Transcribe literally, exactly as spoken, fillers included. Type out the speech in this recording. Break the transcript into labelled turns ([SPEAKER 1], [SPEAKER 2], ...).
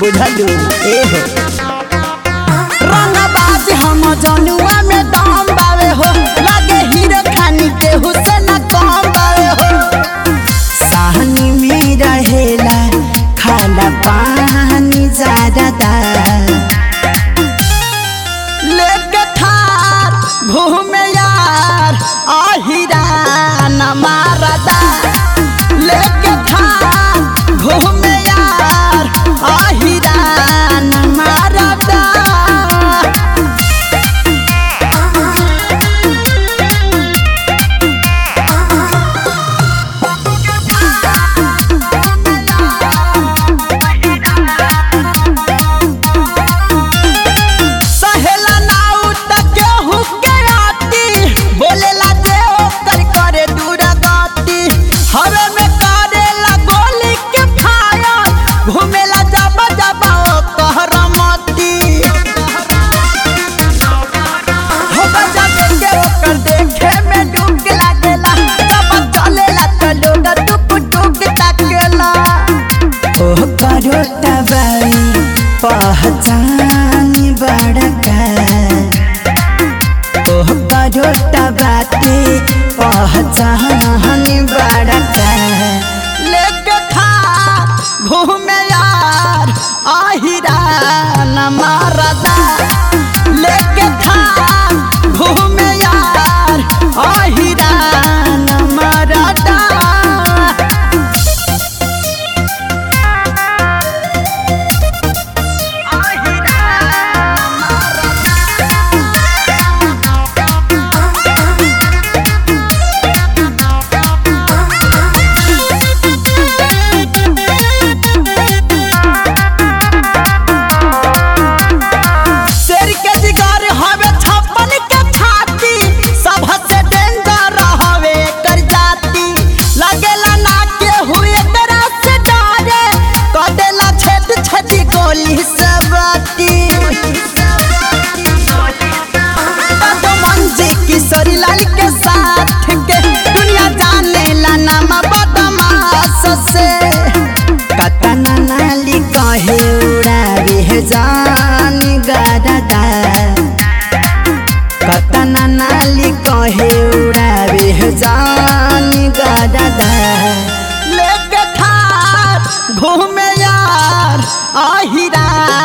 [SPEAKER 1] बुझलू ए हो रंगबाज हम जनुआ में दम बावे हो लगे हीरो खानी के हुसैन कम बावे हो साहनी में रहेला खाला पानी ज्यादा लेके थार घूमे यार आहिरा न मारदा लेके थार घूमे यार आहिरा न मारदा पहचानी बड़का ओह करोटा बाटे पहचानी बड़का लेके था घूमे यार आहिरा न मारदा लेके था घूमे यार आहिरा न मारदा लाल के साथ के दुनिया जाने ला नाम बदमाश से कतना नाली कहे उड़ावे जानी गरदा कतना नाली कहे उड़ावे जानी गरदा लेके थार घूमे यार आहिरा